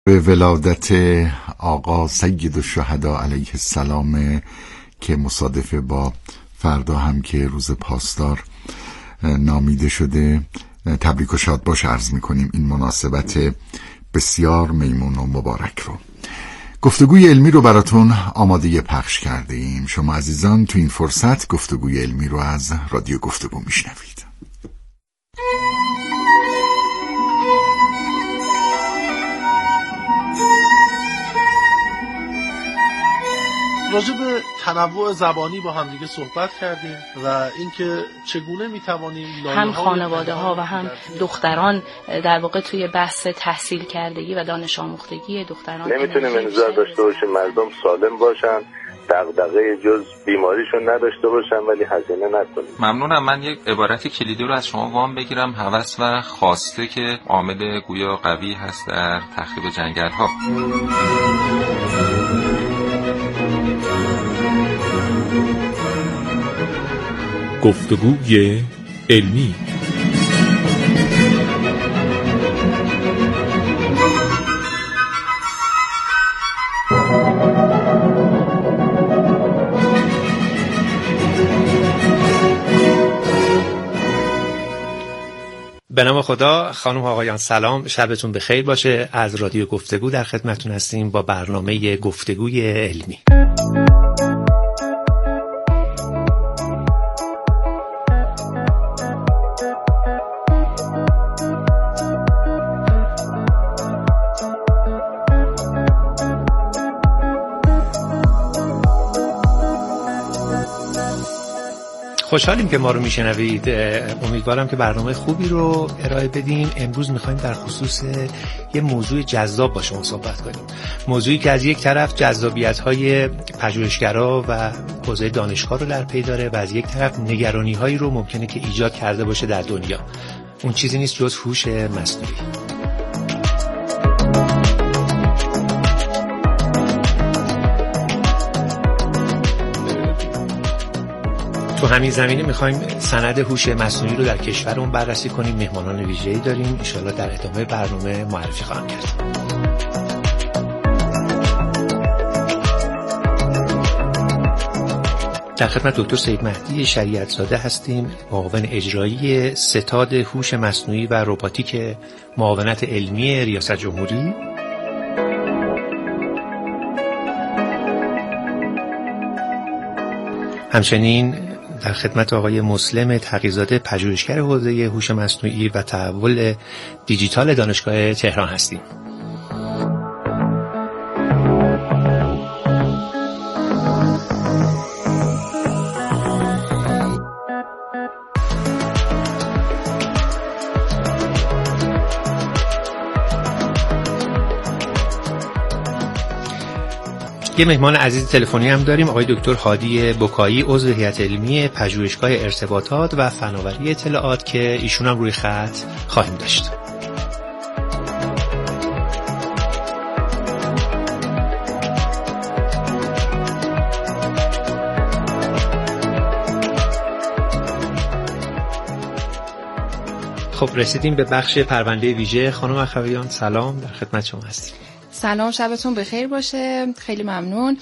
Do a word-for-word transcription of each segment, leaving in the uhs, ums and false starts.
به ولادت آقا سید الشهدا علیه السلام که مصادف با فردا هم که روز پاسدار نامیده شده، تبریک و شاد باش عرض میکنیم این مناسبت بسیار میمون و مبارک رو. گفتگوی علمی رو براتون آماده پخش کرده ایم. شما عزیزان تو این فرصت گفتگوی علمی رو از رادیو گفتگو میشنوید. راجع به تنوع زبانی با هم دیگه صحبت کردیم و اینکه چگونه میتوانیم هم خانواده ها و هم دختران در واقع توی بحث تحصیل کردگی و دانش آموختگی دختران نمیتونیم انتظار داشته باشیم مردم سالم باشن، دغدغه جز بیماریشون نداشته باشن ولی هزینه نکنیم. ممنونم. من یک عبارت کلیدی رو از شما وام بگیرم. هوس و خواسته که عامل گویا قوی هست در تخریب جنگل ها. گفتگوی علمی. به نام خدا. خانم آقایان سلام، شبتون بخیر باشه. از رادیو گفتگو در خدمتتون هستیم با برنامه گفتگوی علمی. خوشحالیم که ما رو میشنوید. امیدوارم که برنامه خوبی رو ارائه بدیم. امروز میخوایم در خصوص یه موضوع جذاب با شما صحبت کنیم. موضوعی که از یک طرف جذابیت‌های پژوهشگرا و حوزه دانشگاه رو در پی داره و از یک طرف نگرانی‌هایی رو ممکنه که ایجاد کرده باشه در دنیا. اون چیزی نیست جز هوش مصنوعی. تو همین زمینه میخوایم سند هوش مصنوعی رو در کشورمون بررسی کنیم. مهمانان ویژه‌ای داریم، ان شاءالله در ادامه برنامه معرفی خواهم کرد. در خدمت دکتر سید مهدی شریعت زاده هستیم، معاون اجرایی ستاد هوش مصنوعی و رباتیک معاونت علمی ریاست جمهوری. همچنین در خدمت آقای مسلم تقی‌زاده پژوهشگر حوزه هوش مصنوعی و تحول دیجیتال دانشگاه تهران هستیم. یه مهمان عزیز تلفنی هم داریم، آقای دکتر هادی بکایی، عضو هیئت علمی پژوهشگاه ارتباطات و فناوری اطلاعات که ایشون هم روی خط خواهیم داشت. خب رسیدیم به بخش پرونده ویژه. خانم اخویان سلام، در خدمت شما هستیم. سلام، شبتون بخیر باشه. خیلی ممنون.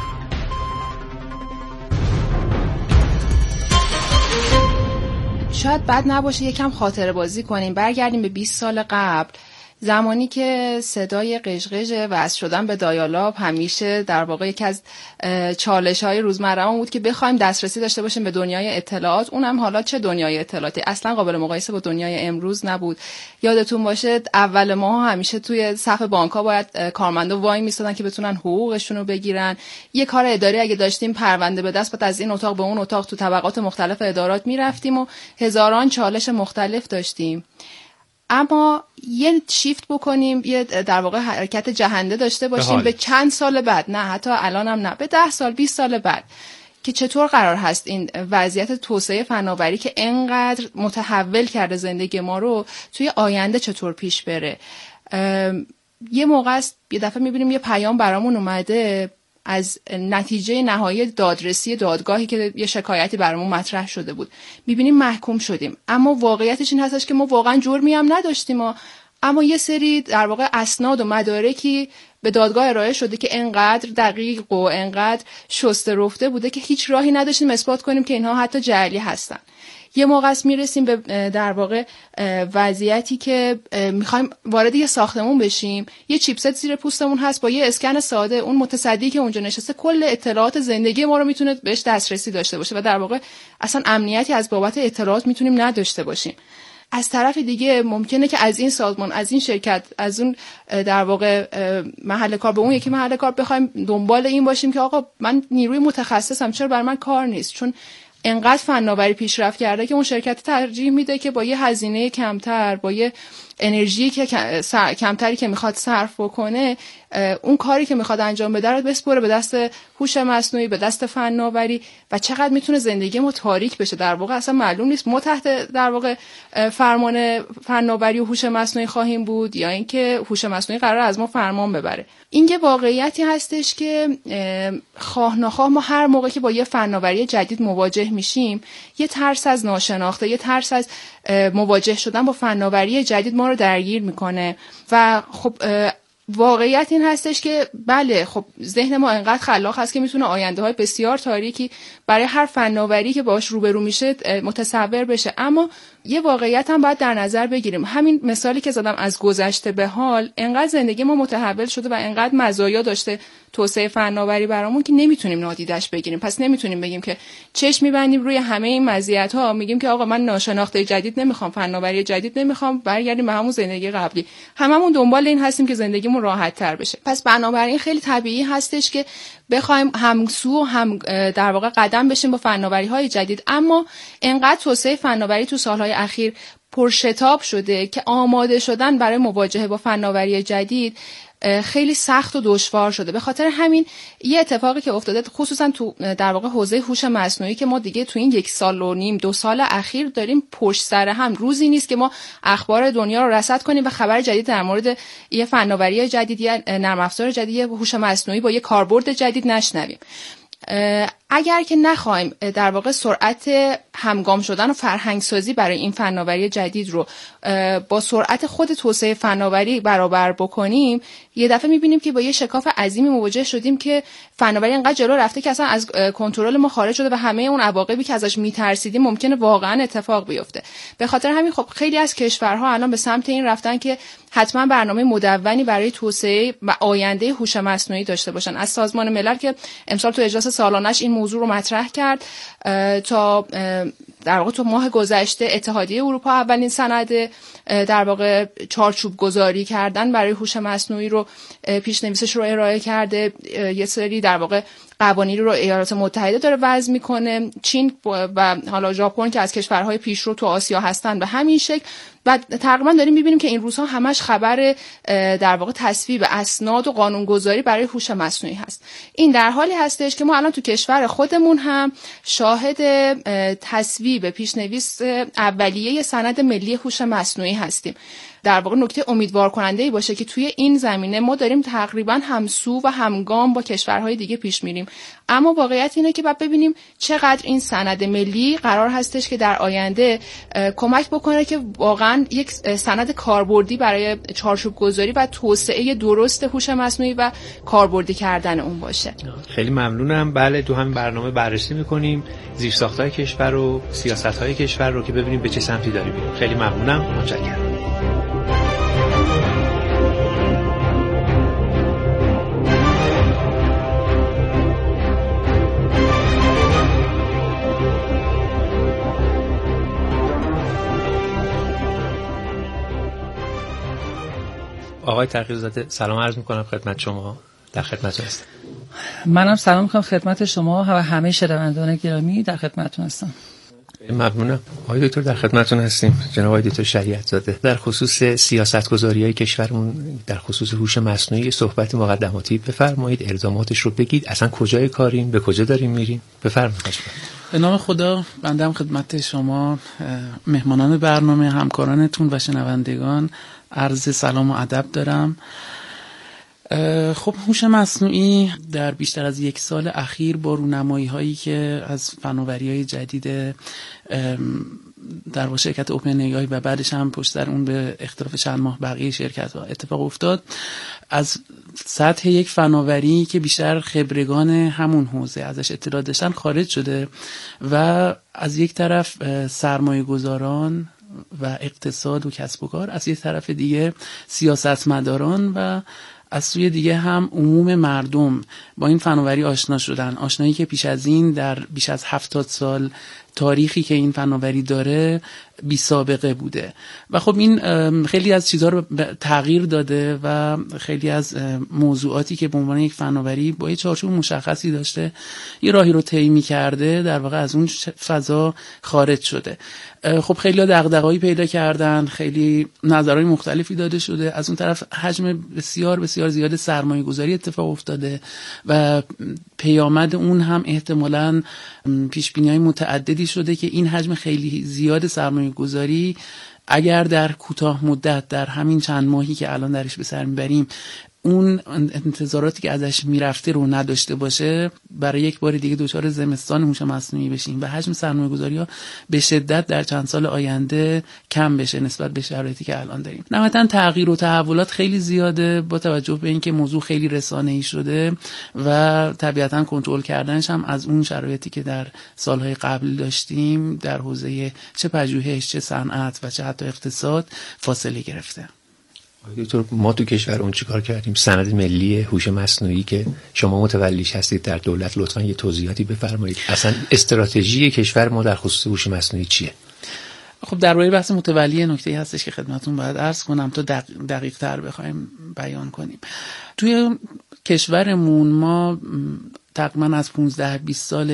شاید بد نباشه یکم خاطره بازی کنیم، برگردیم به بیست سال قبل، زمانی که صدای قشقش وصل شدن به دایالاب همیشه در واقع یکی از چالش‌های روزمره‌مون بود که بخوایم دسترسی داشته باشیم به دنیای اطلاعات. اونم حالا چه دنیای اطلاعاتی، اصلا قابل مقایسه با دنیای امروز نبود. یادتون باشه اول ماه همیشه توی صف بانک‌ها باید کارمندا وای میستادن که بتونن حقوقشون رو بگیرن. یه کار اداری اگه داشتیم پرونده به دست، بعد از این اتاق به اون اتاق تو طبقات مختلف ادارات میرفتیم و هزاران چالش مختلف داشتیم. اما یه شیفت بکنیم، یه در واقع حرکت جهنده داشته باشیم به, به چند سال بعد، نه حتی الان هم نه، به ده سال بیست سال بعد، که چطور قرار هست این وضعیت توسعه فناوری که انقدر متحول کرده زندگی ما رو توی آینده چطور پیش بره. یه موقع است یه دفعه میبینیم یه پیام برامون اومده از نتیجه نهایی دادرسی دادگاهی که یه شکایتی برامون مطرح شده بود، میبینیم محکوم شدیم، اما واقعیتش این هستش که ما واقعا جرمی هم نداشتیم، اما یه سری در واقع اسناد و مدارکی به دادگاه ارائه شده که انقدر دقیق و انقدر شسته رفته بوده که هیچ راهی نداشتیم اثبات کنیم که اینها حتی جعلی هستن. یه موقع است میرسیم به در واقع وضعیتی که میخوایم وارد یه ساختمون بشیم، یه چیپست زیر پوستمون هست، با یه اسکن ساده اون متصدی که اونجا نشسته کل اطلاعات زندگی ما رو میتونه بهش دسترسی داشته باشه و در واقع اصلا امنیتی از بابت اطلاعات میتونیم نداشته باشیم. از طرف دیگه ممکنه که از این سازمان، از این شرکت، از اون در واقع محل کار به اون یکی محل کار بخوایم دنبال این باشیم که آقا من نیروی متخصصم، چرا بر من کار نیست؟ چون انقدر فناوری پیشرفت کرده که اون شرکت ترجیح میده که با یه هزینه کمتر، با یه انرژی که کمتری که میخواد صرف بکنه، اون کاری که میخواد انجام بده رو بسپره به دست هوش مصنوعی، به دست فناوری و چقدر میتونه زندگی ما تاریک بشه. در واقع اصلا معلوم نیست ما تحت در واقع فرمان فناوری و هوش مصنوعی خواهیم بود یا اینکه هوش مصنوعی قرار از ما فرمان ببره. این یه واقعیتی هستش که خواه نخواه ما هر موقع که با یه فناوری جدید مواجه میشیم، یه ترس از ناشناخته، یه ترس از مواجه شدن با فناوری جدید ما رو درگیر میکنه و خب واقعیت این هستش که بله خب ذهن ما انقدر خلاق هست که میتونه آینده های بسیار تاریکی برای هر فناوری که باهاش روبرو میشه متصور بشه، اما یه واقعیت هم باید در نظر بگیریم. همین مثالی که زدم از گذشته به حال، انقدر زندگی ما متحول شده و انقدر مزایا داشته توسعه فناوری برامون که نمیتونیم نادیدش بگیریم. پس نمیتونیم بگیم که چشم میبندیم روی همه این مزیت‌ها، میگیم که آقا من ناشناخته جدید نمیخوام، فناوری جدید نمیخوام، برگردیم به همون زندگی قبلی. هممون دنبال این هستیم که زندگیمون راحت تر بشه. پس بنابراین خیلی طبیعی هستش که بخوایم همسو هم در واقع قدم بشیم با فناوری‌های جدید، اما انقدر توسعه فناوری تو سال‌های اخیر پرشتاب شده که آماده شدن برای مواجهه با فناوری جدید خیلی سخت و دشوار شده. به خاطر همین یه اتفاقی که افتاده خصوصا تو در واقع حوزه هوش مصنوعی که ما دیگه تو این یک سال و نیم دو سال اخیر داریم پشت سر هم، روزی نیست که ما اخبار دنیا رو رصد کنیم و خبر جدید در مورد یه فناوری جدید یا نرم افزار جدید یا هوش مصنوعی با یه کاربرد جدید نشنویم. اگر که نخوایم در واقع سرعت همگام شدن و فرهنگ سازی برای این فناوری جدید رو با سرعت خود توسعه فناوری برابر بکنیم، یه دفعه میبینیم که با یه شکاف عظیمی مواجه شدیم که فناوری انقدر جلو رفته که اصلا از کنترل ما خارج شده و همه اون عواقبی که ازش میترسیدیم ممکنه واقعا اتفاق بیفته. به خاطر همین خب خیلی از کشورها الان به سمت این رفتن که حتما برنامه مدونی برای توسعه و آینده هوش مصنوعی داشته باشن. از سازمان ملل که امسال تو اجلاس سالانش این موضوع رو مطرح کرد، تا در واقع تو ماه گذشته اتحادیه اروپا اولین سند در واقع چارچوب گذاری کردن برای هوش مصنوعی رو پیشنویسش رو ارائه کرده. یه سری در واقع قوانین رو ایالات متحده داره وضع میکنه، چین و حالا ژاپن که از کشورهای پیشرو تو آسیا هستن به همین شکل. و تقریبا داریم میبینیم که این روزها همش خبر در واقع تصویب اسناد و قانونگذاری برای هوش مصنوعی هست. این در حالی هستش که ما الان تو کشور خودمون هم شاهد تصویب پیشنویس اولیه سند ملی هوش مصنوعی هستیم. در واقع نکته امیدوار کننده‌ای باشه که توی این زمینه ما داریم تقریبا همسو و همگام با کشورهای دیگه پیش میریم، اما واقعیت اینه که باید ببینیم چقدر این سند ملی قرار هستش که در آینده کمک بکنه که واقعا یک سند کاربردی برای چارچوب گذاری و توسعه درست هوش مصنوعی و کاربردی کردن اون باشه. خیلی ممنونم. بله، تو همین برنامه بررسی می‌کنیم زیرساخت‌های کشور و سیاست‌های کشور رو که ببینیم به چه سمتی داریم میریم. خیلی ممنونم. متشکرم. آقای تقی‌زاده سلام عرض می‌کنم خدمت شما. در خدمتتون هستم. منم سلام می‌کنم خدمت شما و همه شنوندگان گرامی. در خدمتتون هستم. ممنونم. آقای دکتر در خدمتتون هستیم. جناب آقای دکتر شریعت زاده، در خصوص سیاست‌گذاری‌های کشورمون در خصوص هوش مصنوعی صحبت مقدماتی بفرمایید، الزاماتش رو بگید، اصلا کجای کاریم، به کجا داریم میریم، بفرمایید. به نام خدا، بنده هم خدمت شما مهمانان برنامه، همکارانتون و شنوندگان عرض سلام و ادب دارم. خب هوش مصنوعی در بیشتر از یک سال اخیر با رونمایی هایی که از فناوری های جدید در واقع شرکت اوپن ای آی و بعدش هم پشت سر اون به اختلاف چند ماه بقیه شرکت ها اتفاق افتاد، از سطح یک فناوری که بیشتر خبرگان همون حوزه ازش اطلاع داشتن خارج شده و از یک طرف سرمایه گذاران و اقتصاد و کسب و کار، از یک طرف دیگه سیاستمداران و از سوی دیگه هم عموم مردم با این فناوری آشنا شدن. آشنایی که پیش از این در بیش از هفتاد سال تاریخی که این فناوری داره بی سابقه بوده و خب این خیلی از چیزها رو تغییر داده و خیلی از موضوعاتی که به عنوان یک فناوری با یه چارچوب مشخصی داشته یه راهی رو طی می‌کرده در واقع از اون فضا خارج شده. خب خیلی دغدغه‌ای پیدا کردن، خیلی نظرهای مختلفی داده شده. از اون طرف حجم بسیار بسیار زیاد سرمایه گذاری اتفاق افتاده و پیامد اون هم احتمالاً پیش‌بینی‌های متعددی شده که این حجم خیلی زیاد سرمایه گذاری اگر در کوتاه مدت در همین چند ماهی که الان درش به سر میبریم اون انتظاراتی که ازش میرفته رو نداشته باشه، برای یک بار دیگه دوچار زمستان هوش مصنوعی بشیم و حجم سرمایه‌گذاری‌ها به شدت در چند سال آینده کم بشه نسبت به شرایطی که الان داریم. نهایتاً تغییر و تحولات خیلی زیاده با توجه به اینکه موضوع خیلی رسانه‌ای شده و طبیعتاً کنترل کردنش هم از اون شرایطی که در سالهای قبل داشتیم در حوزه چه پژوهش، چه صنعت و چه حتی اقتصاد فاصله گرفته. دکتر، ما تو کشور اون چیکار کردیم؟ سند ملی هوش مصنوعی که شما متولیش هستید در دولت، لطفاً یه توضیحاتی بفرمایید. اصلا استراتژی کشور ما در خصوص هوش مصنوعی چیه؟ خب در روی بحث متولی نکته‌ای هستش که خدمتتون باید عرض کنم تا دقیق تر بخوایم بیان کنیم. توی کشورمون ما تقریبا از پانزده بیست سال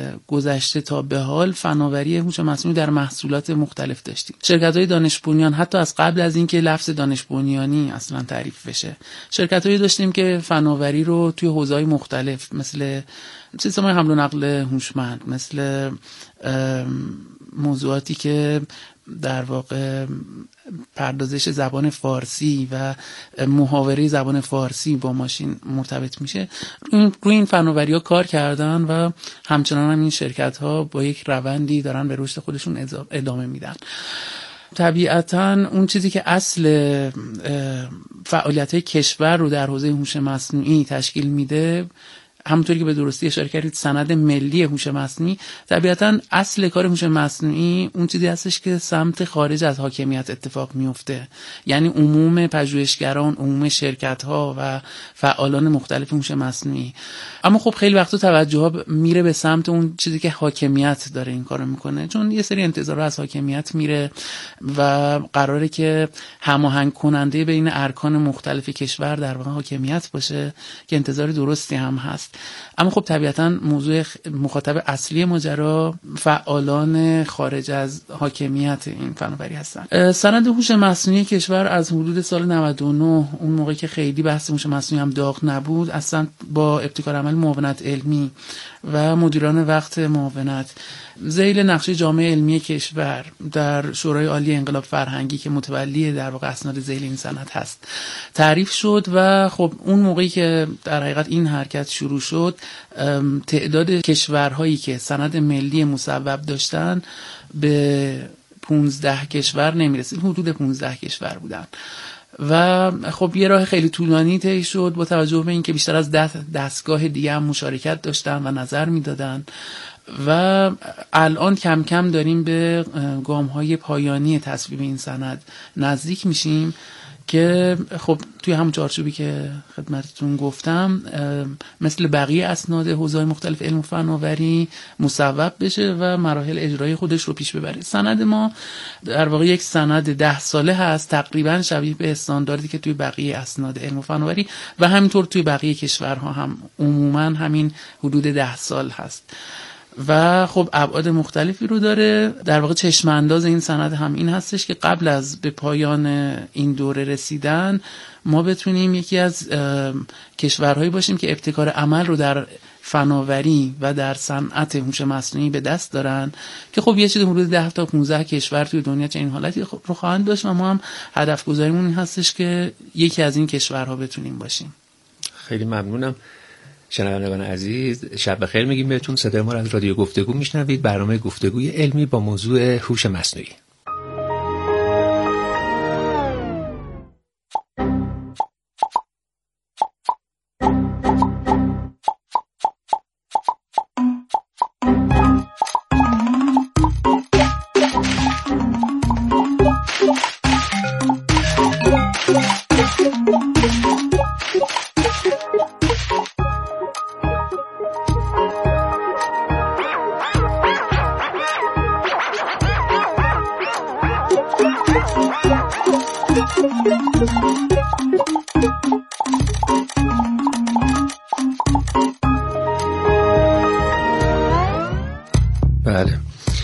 گذشته تا به حال فناوری هوش مصنوعی در محصولات مختلف داشتیم. شرکت‌های دانش بنیان حتی از قبل از اینکه لفظ دانش بنیانی اصلا تعریف بشه، شرکت‌هایی داشتیم که فناوری رو توی حوزه‌های مختلف مثل سیستم‌های حمل و نقل هوشمند، مثل موضوعاتی که در واقع پردازش زبان فارسی و محاوره زبان فارسی با ماشین مرتبط میشه، روی این فناوری ها کار کردن و همچنان هم این شرکت ها با یک روندی دارن به رشد خودشون ادامه میدن. طبیعتاً اون چیزی که اصل فعالیت کشور رو در حوزه هوش مصنوعی تشکیل میده، همونطوری که به درستی اشاره کردید سند ملی هوش مصنوعی، طبیعتاً اصل کار هوش مصنوعی اون چیزی هستش که سمت خارج از حاکمیت اتفاق میفته، یعنی عموم پژوهشگران، عموم شرکت‌ها و فعالان مختلف هوش مصنوعی. اما خب خیلی وقتا توجه ها میره به سمت اون چیزی که حاکمیت داره این کارو میکنه، چون یه سری انتظارات از حاکمیت میره و قراره که هماهنگ کننده بین ارکان مختلف کشور در واقع حاکمیت باشه که انتظار درستی هم هست. اما خب طبیعتاً موضوع مخاطب اصلی ماجرا فعالان خارج از حاکمیت این فناوری هستن. سند هوش مصنوعی کشور از حدود سال نود و نه، اون موقعی که خیلی بحث هوش مصنوعی هم داغ نبود، اصلا با ابتکار عمل معاونت علمی و مدیران وقت معاونت ذیل نقشه جامعه علمی کشور در شورای عالی انقلاب فرهنگی که متولی در واقع اسناد ذیل این سند هست تعریف شد و خب اون موقعی که در حقیقت این حرکت شروع شد، تعداد کشورهایی که سند ملی مصوب داشتن به پانزده کشور نمیرسید، حدود پانزده کشور بودن و خب یه راه خیلی طولانی طی شد با توجه به اینکه بیشتر از ده دستگاه دیگه هم مشارکت داشتن و نظر میدادن و الان کم کم داریم به گام‌های پایانی تصویب این سند نزدیک میشیم که خب توی همون چارچوبی که خدمتتون گفتم مثل بقیه اسناد حوزه‌های مختلف علم و فناوری مصوب بشه و مراحل اجرایی خودش رو پیش ببره. سند ما در واقع یک سند ده ساله هست، تقریبا شبیه به استانداردی که توی بقیه اسناد علم و فناوری و همینطور توی بقیه کشورها هم عموما همین حدود ده سال هست و خب ابعاد مختلفی رو داره. در واقع چشم انداز این سند هم این هستش که قبل از به پایان این دوره رسیدن ما بتونیم یکی از کشورهایی باشیم که ابتکار عمل رو در فناوری و در صنعت هوش مصنوعی به دست دارن که خب یه چیز حدود ده تا پانزده کشور توی دنیا چنین حالتی رو خواهند داشت و ما هم هدف گذاریمون این هستش که یکی از این کشورها بتونیم باشیم. خیلی ممنونم. شنوندگان عزیز شب بخیر میگیم بهتون. صدای ما از رادیو گفتگو میشنوید، برنامه گفتگوی علمی با موضوع هوش مصنوعی. بله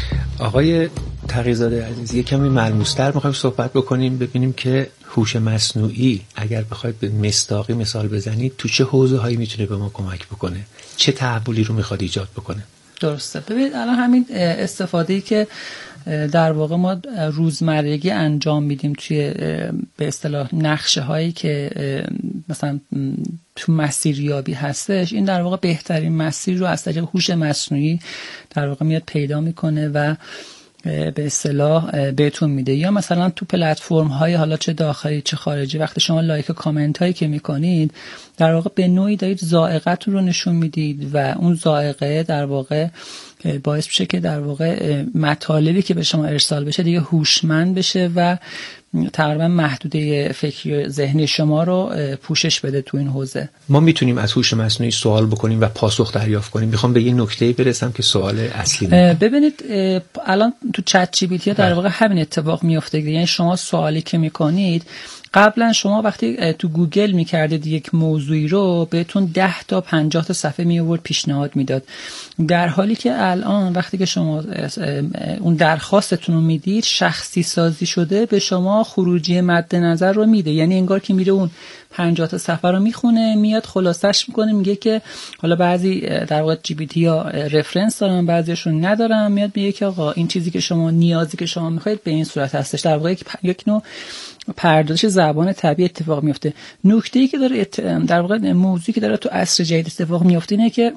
آقای تقی‌زاده عزیز، یک کمی ملموس‌تر می‌خوایم صحبت بکنیم، ببینیم که هوش مصنوعی اگر بخواید به مصداقی مثال بزنید تو چه حوزه‌هایی میتونه به ما کمک بکنه، چه تحولی رو میخواد ایجاد بکنه؟ درسته. ببینید الان همین استفاده‌ای که در واقع ما روزمرگی انجام میدیم توی به اصطلاح نقشه هایی که مثلا تو مسیریابی هستش، این در واقع بهترین مسیر رو از طریق هوش مصنوعی در واقع میاد پیدا میکنه و به اصطلاح بهتون میده. یا مثلا تو پلتفرم های حالا چه داخلی چه خارجی، وقتی شما لایک و کامنت هایی که میکنید در واقع به نوعی دارید ذائقه‌تون رو نشون میدید و اون ذائقه در واقع باعث میشه که در واقع مطالبی که به شما ارسال بشه دیگه هوشمند بشه و تقریبا محدوده فکری ذهنی شما رو پوشش بده تو این حوزه. ما میتونیم از هوش مصنوعی سوال بکنیم و پاسخ دریافت کنیم. میخوام به یه نکته‌ای برسم که سوال اصلی میکنم. ببینید الان تو چت جی پی تی در واقع همین اتفاق میفته، یعنی شما سوالی که میکنید قبلا شما وقتی تو گوگل میکردید یک موضوعی رو بهتون ده تا پنجاه تا صفحه می آورد پیشنهاد میداد، در حالی که الان وقتی که شما اون درخواستتون رو میدید شخصی سازی شده به شما خروجی مد نظر رو میده، یعنی انگار که میره اون پنجاه تا صفحه رو میخونه میاد خلاصش میکنه، میگه که حالا بعضی در واقع جی پی تی ها رفرنس دارن بعضیشون ندارن، میاد میگه که آقا این چیزی که شما نیازی که شما میخواید به این صورت هستش. در واقع یک نوع پردازش زبان طبیعی اتفاق میفته. نکته‌ای که داره در واقع موضوعی که داره تو عصر جدید اتفاق میفته اینه که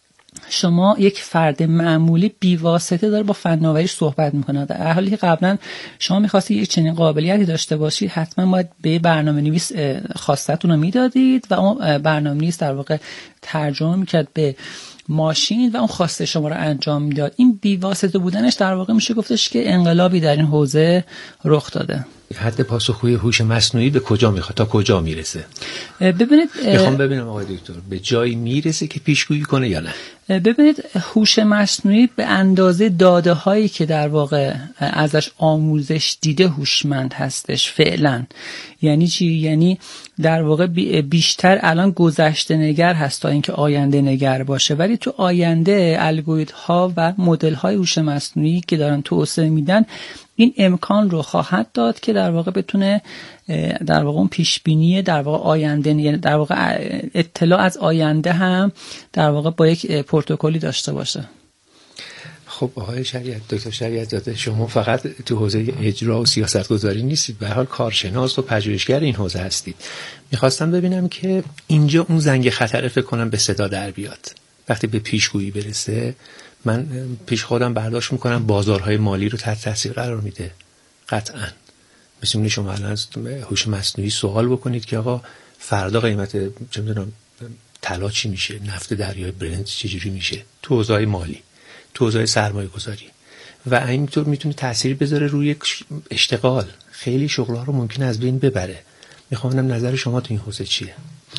شما یک فرد معمولی بی واسطه داره با فناوری صحبت میکنه، در حالی که قبلا شما می‌خواستید یک چنین قابلیتی داشته باشید حتما باید به برنامه‌نویس خواستتون رو میدادید و اون برنامه‌نویس در واقع ترجمه میکرد به ماشین و اون خواسته شما رو انجام میداد. این بی واسطه بودنش در واقع میشه گفتش که انقلابی در این حوزه رخ داده. حد پاسخگویی هوش مصنوعی به کجا میخواد، تا کجا میرسه؟ ببینید میخوام ببینم آقای دکتر به جایی میرسه که پیشگویی کنه یا نه. ببینید هوش مصنوعی به اندازه داده هایی که در واقع ازش آموزش دیده هوشمند هستش فعلا. یعنی چی؟ یعنی در واقع بیشتر الان گذشته نگر هست تا اینکه آینده نگر باشه، ولی تو آینده الگوریتم ها و مدل های هوش مصنوعی که دارن توسعه میدن این امکان رو خواهد داد که در واقع بتونه در واقع اون پیش بینی در واقع آینده، یعنی در واقع اطلاع از آینده هم در واقع با یک پروتکلی داشته باشه. خب آقای شریعت، دکتر شریعت زاده، شما فقط تو حوزه اجرا و سیاستگذاری نیستید، به هر حال کارشناس و پژوهشگر این حوزه هستید. میخواستم ببینم که اینجا اون زنگ خطر فکر کنم به صدا در بیاد وقتی به پیشگویی برسه. من پیش خودم برداشت میکنم بازارهای مالی رو تحت تاثیر قرار میده قطعاً. مثل شما الان از هوش مصنوعی سوال بکنید که آقا فردا قیمت چه میدونم طلا چی میشه، نفت دریای برنت چجوری میشه، تو حوزه مالی، تو حوزه سرمایه گذاری، و اینطور میتونه تأثیر بذاره روی اشتغال. خیلی شغل‌ها رو ممکنه از بین ببره. میخوام نظر شما تو این حوزه چیه؟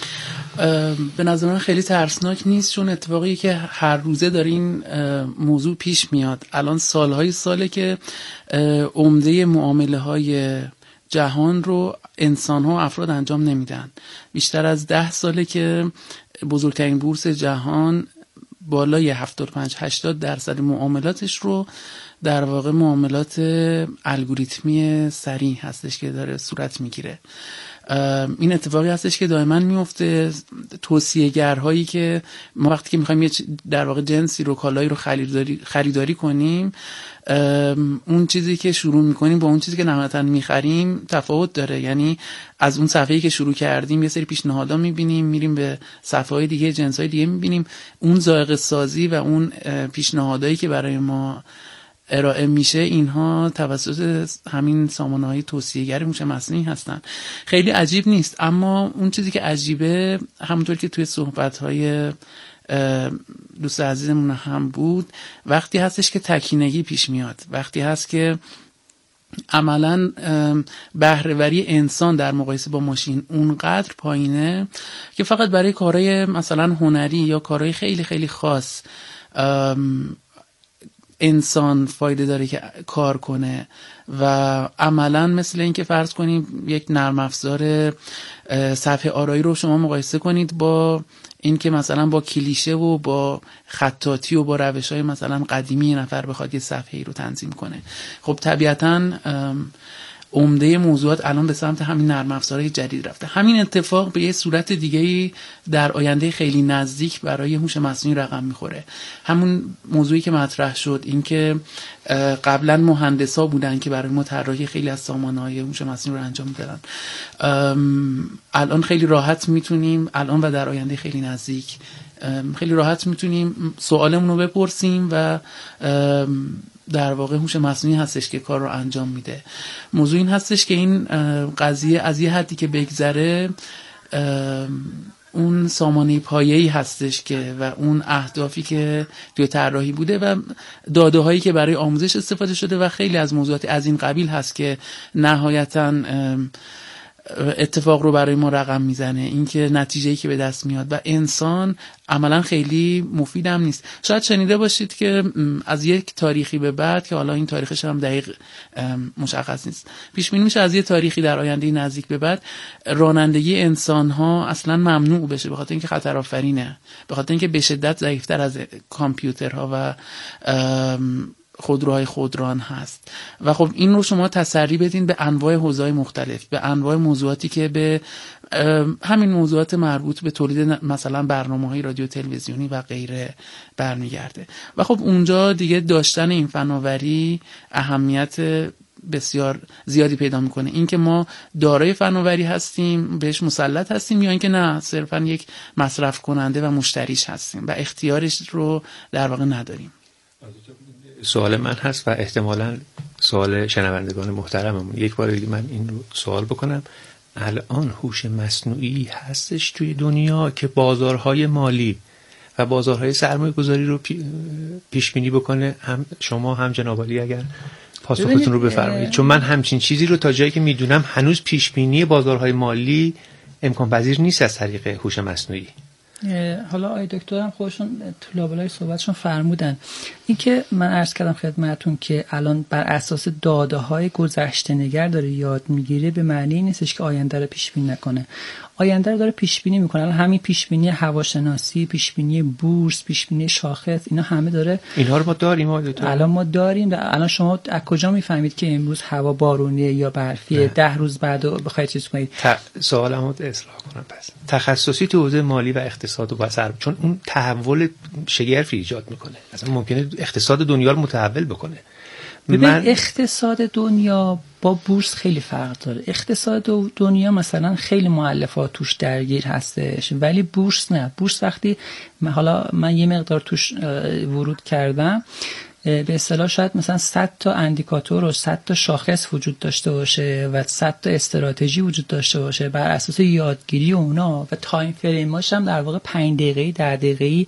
به نظر من خیلی ترسناک نیست، چون اتفاقی که هر روزه داره این موضوع پیش میاد. الان سالهای ساله که عمده معامله های جهان رو انسان ها و افراد انجام نمیدن. بیشتر از ده ساله که بزرگترین بورس جهان بالای هفتاد و پنج هشتاد درصد معاملاتش رو در واقع معاملات الگوریتمی سریع هستش که داره صورت میگیره این اتفاقی هستش که دائما میفته. توصیه‌گرهایی که ما وقتی که میخوایم در واقع جنسی رو، کالایی رو خریداری خریداری کنیم، اون چیزی که شروع میکنیم با اون چیزی که نهایتاً میخریم تفاوت داره. یعنی از اون صفحه‌ای که شروع کردیم یه سری پیشنهادات میبینیم، میریم به صفحه‌های دیگه، جنس‌های دیگه میبینیم، اون ذائقه سازی و اون پیشنهادایی که برای ما ارائه میشه اینها توسط همین سامانه‌های توصیه‌گر هوش مصنوعی هستن. خیلی عجیب نیست، اما اون چیزی که عجیبه، همونطور که توی صحبت‌های دوست عزیزمون هم بود، وقتی هستش که تکینگی پیش میاد، وقتی هست که عملاً بهره‌وری انسان در مقایسه با ماشین اونقدر پایینه که فقط برای کارهای مثلا هنری یا کارهای خیلی خیلی خاص انسان فایده داره که کار کنه و عملاً مثل این که فرض کنیم یک نرم افزار صفحه آرایی رو شما مقایسه کنید با این که مثلا با کلیشه و با خطاطی و با روش‌های مثلا قدیمی یه نفر بخواد یه صفحه‌ای رو تنظیم کنه. خب طبیعتاً عمده موضوعات الان به سمت همین نرم افزارهای جدید رفته. همین اتفاق به یه صورت دیگه‌ای در آینده خیلی نزدیک برای هوش مصنوعی رقم میخوره. همون موضوعی که مطرح شد، این که قبلا مهندسا بودن که برای ما طراحی خیلی از سامانه‌های هوش مصنوعی رو انجام میدادن، الان خیلی راحت میتونیم، الان و در آینده خیلی نزدیک خیلی راحت میتونیم سوالمون رو بپرسیم و در واقع هوش مصنوعی هستش که کار رو انجام میده. موضوع این هستش که این قضیه از یه حدی که بگذره، اون سامانه پایه‌ای هستش که و اون اهدافی که توی طراحی بوده و داده هایی که برای آموزش استفاده شده و خیلی از موضوعات از این قبیل هست که نهایتاً اتفاق رو برای ما رقم میزنه. این که نتیجه‌ای که به دست میاد و انسان عملا خیلی مفیدم نیست. شاید شنیده باشید که از یک تاریخی به بعد، که حالا این تاریخش هم دقیق مشخص نیست، پیش بینی میشه از یک تاریخی در آینده نزدیک به بعد رانندگی انسان ها اصلا ممنوع بشه، به خاطر اینکه خطر آفرینه، به خاطر اینکه به شدت ضعیف‌تر از کامپیوترها و خودروهای خودران هست. و خب این رو شما تسری بدین به انواع حوزه‌های مختلف، به انواع موضوعاتی که به همین موضوعات مربوط به تولید مثلا برنامه‌های رادیو تلویزیونی و غیره برمیگرده. و خب اونجا دیگه داشتن این فناوری اهمیت بسیار زیادی پیدا میکنه. این که ما دارای فناوری هستیم، بهش مسلط هستیم، یا اینکه نه، صرفا یک مصرف کننده و مشتریش هستیم و اختیارش رو در واقع نداریم. سوال من هست و احتمالاً سوال شنوندگان محترممون. یک بار دیگه من این رو سوال بکنم. الان هوش مصنوعی هستش توی دنیا که بازارهای مالی و بازارهای سرمایه گذاری رو پیش بینی بکنه؟ هم شما هم جناب عالی اگر پاسختون رو بفرمایید، چون من همچین چیزی رو تا جایی که میدونم هنوز پیش بینی بازارهای مالی امکان پذیر نیست از طریق هوش مصنوعی. حالا آقای دکتر هم خودشون تو لابلای صحبتشون فرمودن این که من عرض کردم خدمتتون که الان بر اساس داده های گذشته نگر داره یاد میگیره، به معنی نیستش که آینده رو پیش بینی نکنه. آینده رو داره پیش بینی میکنه. الان همین پیش بینی هواشناسی، پیش بینی بورس، پیش بینی شاخص، اینا همه داره. اینها رو ما داریم الان ما داریم. الان شما از کجا میفهمید که امروز هوا بارونیه یا برفیه؟ ده روز بعد بخواید چیز کنید. ت... سوالمو اصلاح کنم. پس تخصصی تو حوزه مالی و اقتصاد و بازار، چون اون تحول شگرفی ایجاد میکنه. مثلا ممکنه اقتصاد دنیا رو متحول بکنه. ببین من... اقتصاد دنیا با بورس خیلی فرق داره. اقتصاد دنیا مثلا خیلی مؤلفات توش درگیر هستش، ولی بورس نه. بورس وقتی من حالا من یه مقدار توش ورود کردم، به اصطلاح شاید مثلا صد تا اندیکاتور و صد تا شاخص وجود داشته باشه و صد تا استراتژی وجود داشته باشه، بر اساس یادگیری اونا و تایم فریماش هم در واقع پنج دقیقه‌ای، ده دقیقه‌ای،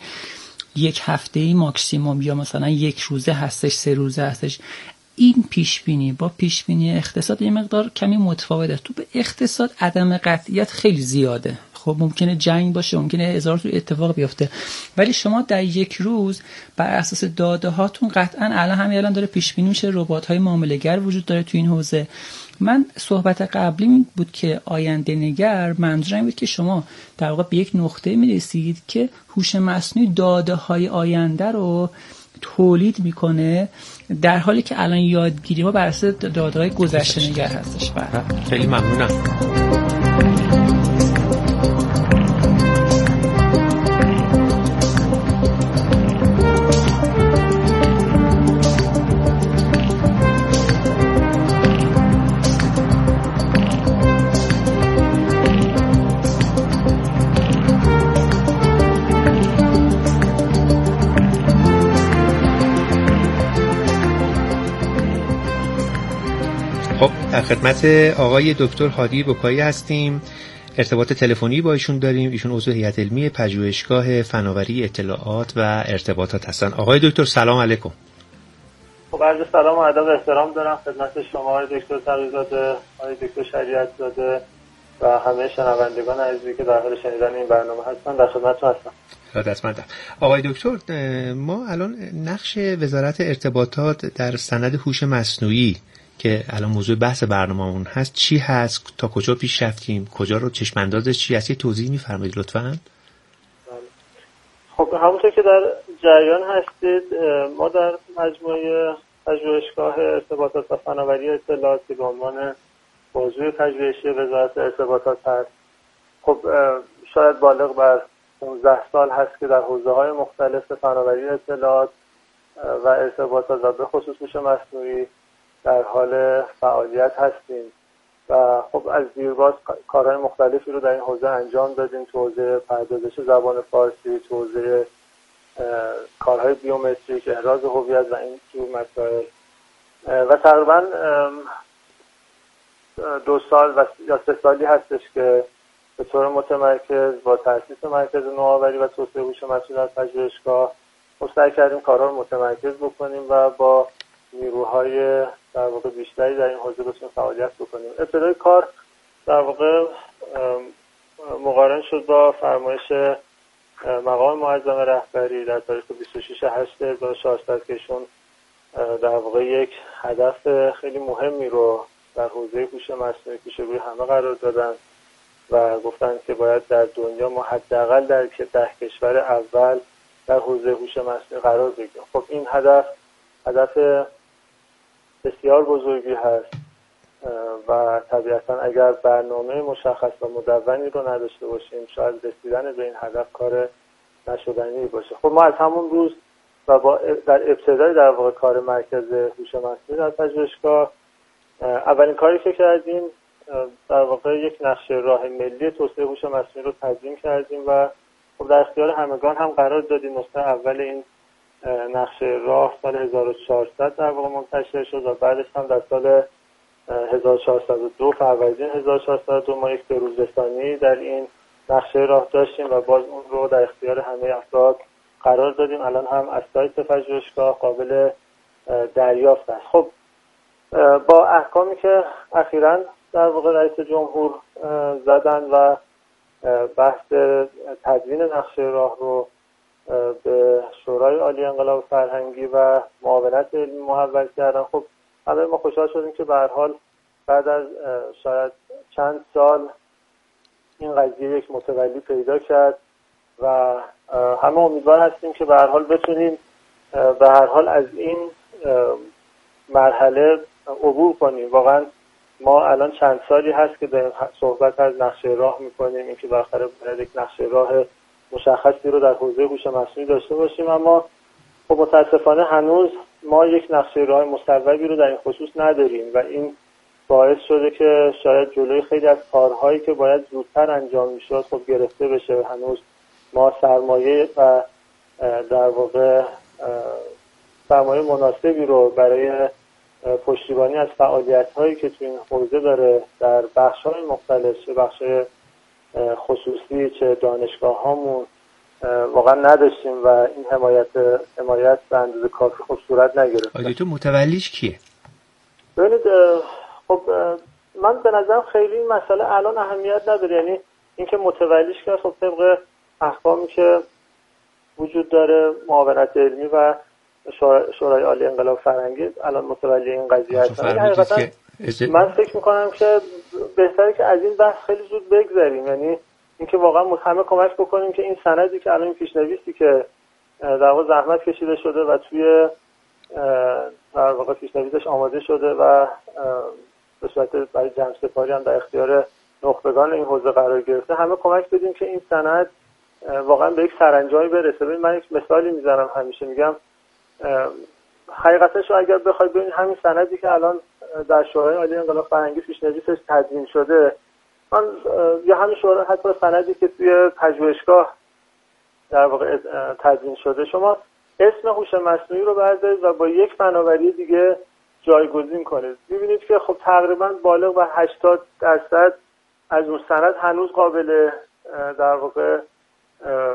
یک هفته‌ای ماکسیموم یا مثلا یک روزه هستش، سه روزه هستش. این پیش بینی با پیش بینی اقتصاد یه مقدار کمی متفاوته. تو به اقتصاد عدم قطعیت خیلی زیاده. خب ممکنه جنگ باشه، ممکنه هزار تا اتفاق بیفته، ولی شما در یک روز بر اساس داده هاتون قطعا الان همین الان داره پیش بینی میشه. ربات‌های معامله‌گر وجود داره تو این حوزه. من صحبت قبلی این بود که آینده نگر، منظورم بود که شما در واقع به یک نقطه میرسید که هوش مصنوعی داده های آینده رو تولید میکنه، در حالی که الان یادگیری ما بر اساس داده های گذشته نگر هستش. خیلی ممنونم. در خدمت آقای دکتر هادی بکایی هستیم. ارتباط تلفنی با ایشون داریم. ایشون عضو هیئت علمی پژوهشگاه فناوری اطلاعات و ارتباطات هستن. آقای دکتر سلام علیکم. خب عرض سلام و ادب و احترام دارم خدمت شما آقای دکتر تقی‌زاده، آقای دکتر شریعت‌زاده و همه شنوندگان عزیزی که در حال شنیدن این برنامه هستن. در خدمتتون هستم. ارادتمندم. آقای دکتر، ما الان نقش وزارت ارتباطات در سند هوش مصنوعی که الان موضوع بحث برنامه‌مون هست چی هست؟ تا کجا پیش رفتیم؟ کجا رو چشم اندازش چی هست؟ یه توضیح می‌فرمایید لطفاً؟ خب همونطور که در جریان هستید، ما در مجموعه پژوهشگاه ارتباطات و فناوری اطلاعاتی به عنوان موضوع پژوهشی وزارت ارتباطات هست. خب شاید بالغ بر پانزده سال هست که در حوزه‌های مختلف فناوری اطلاعات و ارتباطات و به خصوص هوش مصنوعی در حال فعالیت هستیم و خب از دیرباز کارهای مختلفی رو در این حوزه انجام دادیم، تو حوزه پردازش زبان فارسی، تو حوزه کارهای بیومتریک، احراز هویت و این جور مسائل و تقریبا دو سال و یا سه سالی هستش که به طور متمرکز با تأسیس مرکز نوآوری و توسعه هوش مصنوعی در پژوهشگاه سعی کردیم کارها رو متمرکز بکنیم و با نیروهای در واقع بیشتری در این حوزه بتونیم فعالیت بکنیم. ابتدای کار در واقع مقارن شد با فرمایش مقام معظم رهبری در تاریخ بیست و شش هشت هزار و چهارصد که ایشون در واقع یک هدف خیلی مهمی رو در حوزه هوش مصنوعی پیش روی همه قرار دادن و گفتن که باید در دنیا ما حداقل در ده کشور اول در حوزه هوش مصنوعی قرار بگیریم. خب این هدف هدف بسیار بزرگی هست و طبیعتا اگر برنامه مشخص و مدونی رو نداشته باشیم شاید رسیدن به این هدف کار نشدنی باشه. خب ما از همون روز و با در ابتدای در واقع کار مرکز هوش مصنوعی در پژوهشگاه اولین کاری که کردیم در واقع یک نقشه راه ملی توسعه هوش مصنوعی رو تدوین کردیم و خب در اختیار همگان هم قرار دادیم. نسخه اول این نقشه راه سال هزار و چهارصد در واقع منتشر شد و بعدش هم در سال هزار و چهارصد و دو فروردین هزار و چهارصد و دو ما یک بروزرسانی در این نقشه راه داشتیم و باز اون رو در اختیار همه افراد قرار دادیم. الان هم از سایت پژوهشگاه قابل دریافت است. خب با احکامی که اخیراً در واقع رئیس جمهور زدن و بحث تدوین نقشه راه رو به شورای عالی انقلاب فرهنگی و معاونت علمی محول کردن، خب همه ما خوشحال شدیم که به هر حال بعد از شاید چند سال این قضیه یک متولی پیدا کرد و همه امیدوار هستیم که به هر حال بتونیم به هر حال از این مرحله عبور کنیم. واقعا ما الان چند سالی هست که داریم صحبت از نقشه راه میکنیم، اینکه بالاخره باید یک نقشه راه مشخصی رو در حوزه هوش مصنوعی داشته باشیم، اما خب متاسفانه هنوز ما یک نقشه راه مصوبی رو در این خصوص نداریم و این باعث شده که شاید جلوی خیلی از کارهایی که باید زودتر انجام میشد خب گرفته بشه. هنوز ما سرمایه و در واقع سرمایه مناسبی رو برای پشتیبانی از فعالیت‌هایی که تو این حوزه داره در بخش‌های مختلف، چه بخش‌های خصوصی چه دانشگاه‌هامون، واقعا نداشتیم و این حمایت حمایت به اندازه کافی خب صورت نگرفت. آیا تو متولیش کیه؟ ببینید خب من به نظرم خیلی این مسئله الان اهمیت نداره، یعنی اینکه متولیش که خب طبق احکامی که وجود داره معاونت علمی و شورای عالی انقلاب فرهنگی الان متولی این قضیه هستن. حقیقتا من فکر میکنم که بهتره که از این بحث خیلی زود بگذریم، یعنی اینکه واقعا همه کمک بکنیم که این سندی که الان پیشنویسی که در واقع زحمت کشیده شده و توی در واقع پیشنویسش آماده شده و به صورت برای جمع سپاری هم در اختیار نخبگان این حوزه قرار گرفته همه کمک بدیم که این سند واقعا به یک سرانجامی برسه. ببین من یک مثالی میزنم، همیشه میگم حقیقتش رو اگر بخواید ببینید همین سندی که الان در شورای عالی انقلاب فرهنگی پیشنهادش تدوین شده، من یا همین شورای حتی سندی که توی پژوهشگاه در واقع تدوین شده، شما اسم هوش مصنوعی رو بردارید و با یک فناوری دیگه جایگزین کنید، می‌بینید که خب تقریبا بالغ بر هشتاد درصد از اون سند هنوز قابل در واقع